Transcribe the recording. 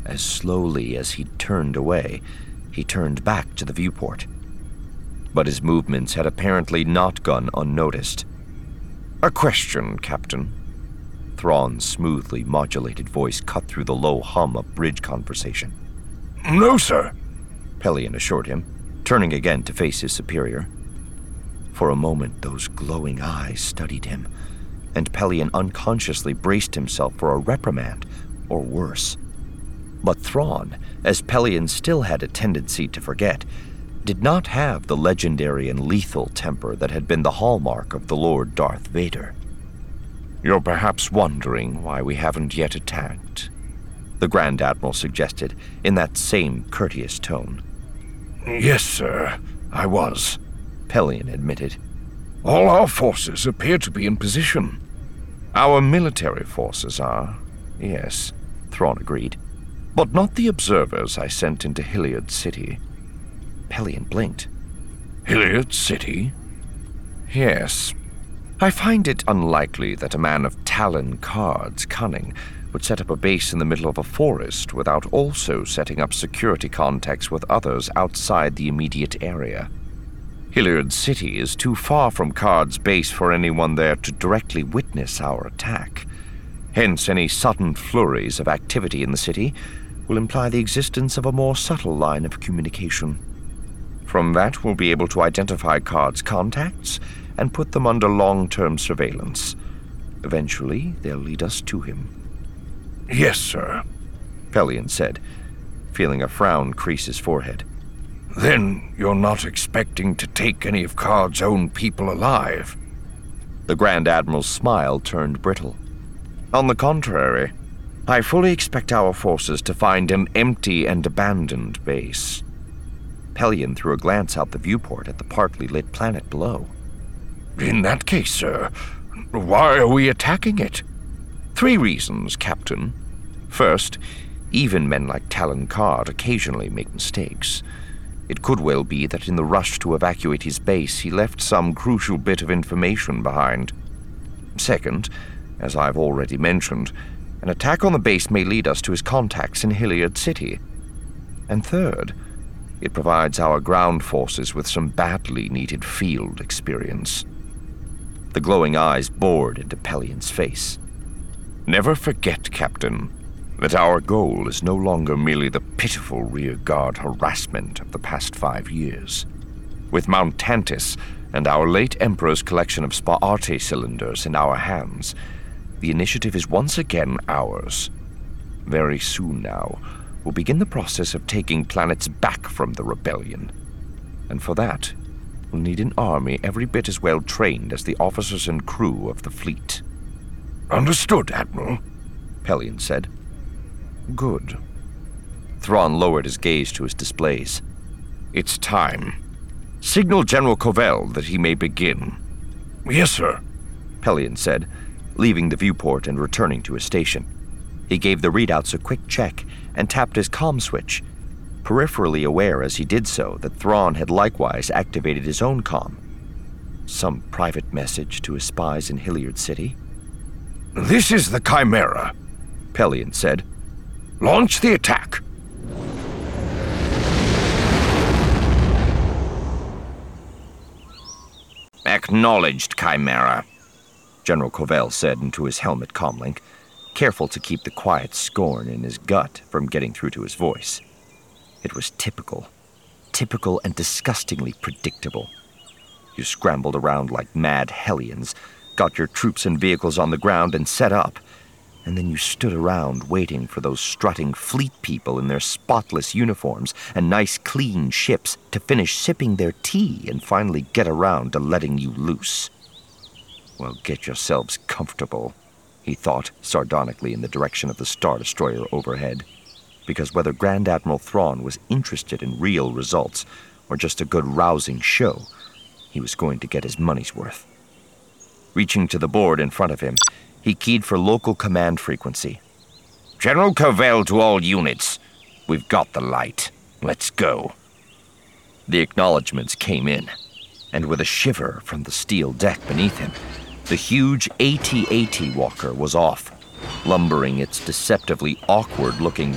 As slowly as he turned away, he turned back to the viewport. But his movements had apparently not gone unnoticed. "A question, Captain." Thrawn's smoothly modulated voice cut through the low hum of bridge conversation. "No, sir," Pelion assured him, turning again to face his superior. For a moment, those glowing eyes studied him, and Pelion unconsciously braced himself for a reprimand, or worse. But Thrawn, as Pelion still had a tendency to forget, did not have the legendary and lethal temper that had been the hallmark of the Lord Darth Vader. "You're perhaps wondering why we haven't yet attacked," the Grand Admiral suggested in that same courteous tone. "Yes, sir, I was," Pelion admitted. "All our forces appear to be in position." "Our military forces are, yes," Thrawn agreed. "But not the observers I sent into Hilliard City." Pelion blinked. "Hilliard City?" "Yes. I find it unlikely that a man of Talon Karrde's cunning would set up a base in the middle of a forest without also setting up security contacts with others outside the immediate area. Hilliard City is too far from Karrde's base for anyone there to directly witness our attack. Hence, any sudden flurries of activity in the city will imply the existence of a more subtle line of communication. From that, we'll be able to identify Karrde's contacts and put them under long-term surveillance. Eventually, they'll lead us to him." "Yes, sir," Pelion said, feeling a frown crease his forehead. "Then you're not expecting to take any of Karrde's own people alive?" The Grand Admiral's smile turned brittle. "On the contrary, I fully expect our forces to find an empty and abandoned base." Pelion threw a glance out the viewport at the partly lit planet below. "In that case, sir, why are we attacking it?" 3 reasons, Captain. First, even men like Talon Karrde occasionally make mistakes. It could well be that in the rush to evacuate his base, he left some crucial bit of information behind. Second, as I've already mentioned, an attack on the base may lead us to his contacts in Hilliard City. And third, it provides our ground forces with some badly needed field experience. The glowing eyes bored into Pelion's face. "Never forget, Captain, that our goal is no longer merely the pitiful rearguard harassment of the past 5 years. With Mount Tantiss and our late Emperor's collection of Spa-Arte cylinders in our hands, the initiative is once again ours. Very soon now, we'll begin the process of taking planets back from the rebellion. And for that, we'll need an army every bit as well trained as the officers and crew of the fleet." "Understood, Admiral," Pelion said. "Good." Thrawn lowered his gaze to his displays. "It's time. Signal General Covell that he may begin." "Yes, sir," Pelion said, leaving the viewport and returning to his station. He gave the readouts a quick check and tapped his comm switch, peripherally aware as he did so that Thrawn had likewise activated his own comm. Some private message to his spies in Hilliard City? "This is the Chimera," Pelion said. "Launch the attack." "Acknowledged, Chimera," General Covell said into his helmet comlink, careful to keep the quiet scorn in his gut from getting through to his voice. It was typical and disgustingly predictable. You scrambled around like mad hellions, got your troops and vehicles on the ground and set up, and then you stood around waiting for those strutting fleet people in their spotless uniforms and nice clean ships to finish sipping their tea and finally get around to letting you loose. Well, get yourselves comfortable, he thought sardonically in the direction of the Star Destroyer overhead, because whether Grand Admiral Thrawn was interested in real results or just a good rousing show, he was going to get his money's worth. Reaching to the board in front of him, he keyed for local command frequency. "General Covell to all units. We've got the light. Let's go." The acknowledgments came in, and with a shiver from the steel deck beneath him, the huge AT-AT walker was off, lumbering its deceptively awkward-looking